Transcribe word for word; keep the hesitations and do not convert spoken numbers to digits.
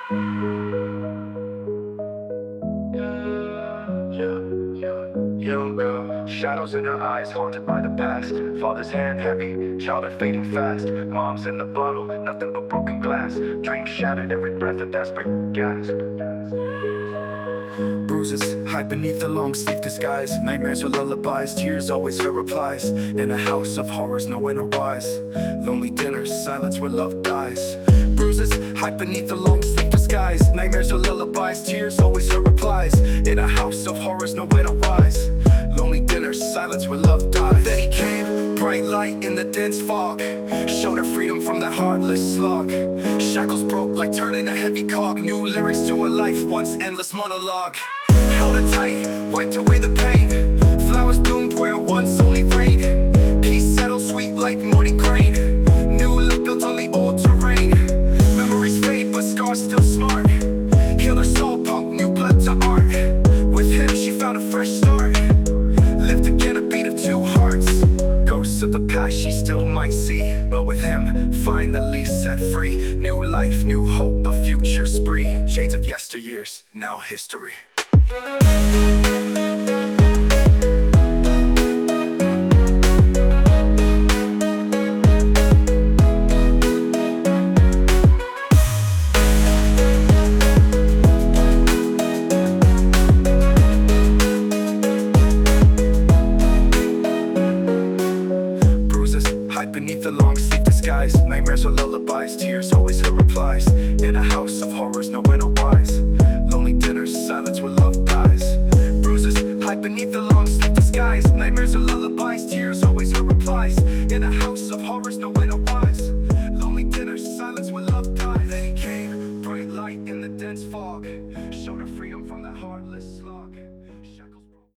Yeah, yeah. Young girl, shadows in her eyes, haunted by the past. Father's hand heavy, childhood fading fast. Mom's in the bottle, nothing but broken glass. Dreams shattered, every breath a desperate gasp. Bruises hide beneath the long sleeve disguise. Nightmares or lullabies, tears always her replies. In a house of horrors, no winter wise. Lonely dinners, silence where love dies. Bruises hide beneath the long sleeve disguise. Nightmares or lullabies, tears always her replies. In a house of horrors, no winter wise. Lonely dinners, silence where love dies. Then he came, bright light in the dense fog. Showed her freedom from that heartless slog. Shackles broke like turning a heavy cog. New lyrics to a life, once endless monologue. Held her tight, wiped away the pain. Flowers bloomed where once only rain. Peace settled sweet like morning grain. New look built on the old terrain. Memories fade but scars still smart. Healed her soul, pump new blood to art. With him she found a fresh start. Lived again a beat of two hearts. Ghosts of the past she still might see, but with him finally set free. New life, new hope, a future spree. Shades of yesteryears, now history. Bruises hide beneath the long sleeve disguise. Nightmares or lullabies, tears always her replies. In a house of horrors, no winter wise. Lonely dinners, silence where love dies. Bruises hide beneath the long sleeve disguise. Nightmares or lullabies, tears always her replies. In a house of horrors, no winter wise. Lonely dinners, silence where love dies. Then he came, bright light in the dense fog. Showed her freedom from that heartless slog.